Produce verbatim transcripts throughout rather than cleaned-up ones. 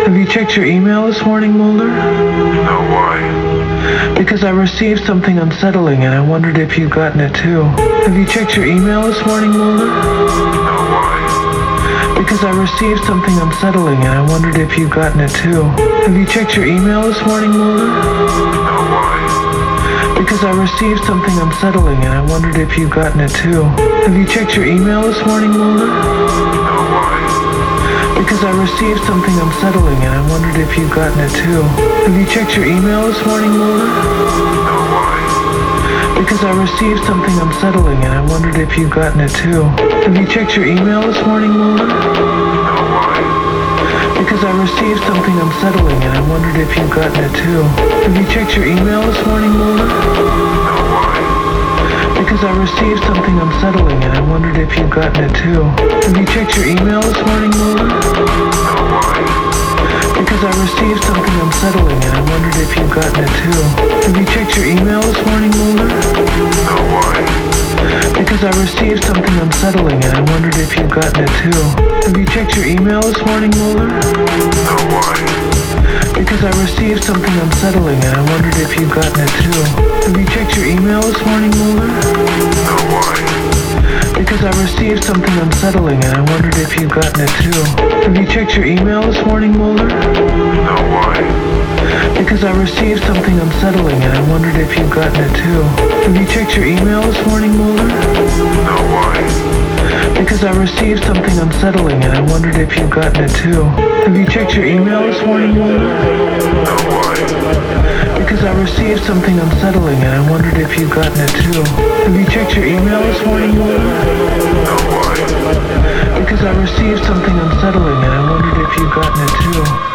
Have you checked your email this morning, Mulder? No, why? Because I received something unsettling and I wondered if you'd gotten it too. Have you checked your email this morning, Mulder? No, why? Because I received something unsettling and I wondered if you'd gotten it too. Have you checked your email this morning, Mulder? No, why? Because I received something unsettling and I wondered if you'd gotten it too. Have you checked your email this morning, Mulder? No, why? Because I received something unsettling and I wondered if you'd gotten it too. Have you checked your email this morning, Mulder? No, why? Because I received something unsettling and I wondered if you'd gotten it too. Have you checked your email this morning, Mulder? No, why? Because I received something unsettling and I wondered if you'd gotten it too. Have you checked your email this morning, Mulder? No, why? Because I received something unsettling and I wondered if you'd gotten it too. Have you checked your email this morning, Mulder? No, why? Because I received something unsettling and I wondered if you'd gotten it too. Have you checked your email this morning, Mulder? No, why? Because I received something unsettling and I wondered if you'd gotten it too. Have you checked your email this morning, Mulder? No, why? Because I received something unsettling and I wondered if you'd gotten it too. Have you checked your email this morning, Mulder? No, why? Because I received something unsettling and I wondered if you'd gotten it too. Have you checked your email this morning, Mulder? No, why? Because I received something unsettling and I wondered if you'd gotten it too. Have you checked your email this morning, Mulder? No, why? Because I received something unsettling and I wondered if you'd gotten it too. Have you checked your email this morning, Mulder? No, why? Because I received something unsettling and I wondered if you'd gotten it too. Have you checked your email this morning, Mulder? No, why? Because I received something unsettling and I wondered if you'd gotten it too.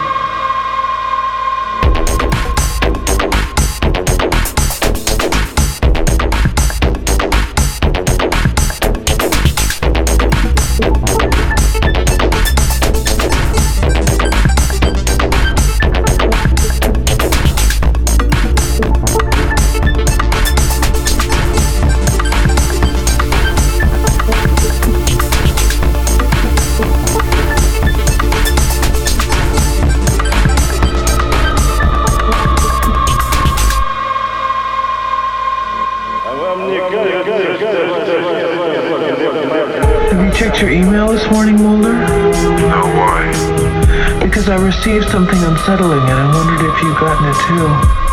Have you checked your email this morning, Mulder? No, why? Because I received something unsettling and I wondered if you'd gotten it too.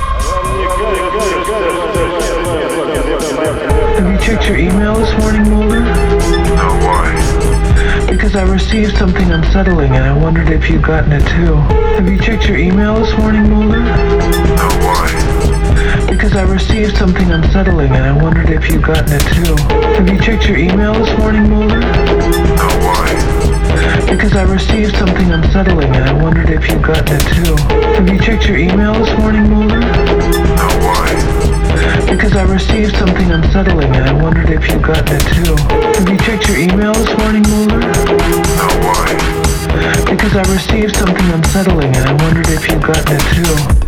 Have you checked your email this morning, Mulder? No, why? Because I received something unsettling and I wondered if you'd gotten it too. Have you checked your email this morning, Mulder? No, why? Because I received something unsettling and I wondered if you'd gotten it too. Have you checked your email this morning, Mulder? No, why? Because I received something unsettling and I wondered if you'd gotten it too. Have you checked your email this morning, Mulder? No, why? Because I received something unsettling and I wondered if you'd gotten it too. Have you checked your email this morning, Mulder? No, why? Because I received something unsettling and I wondered if you'd gotten it too.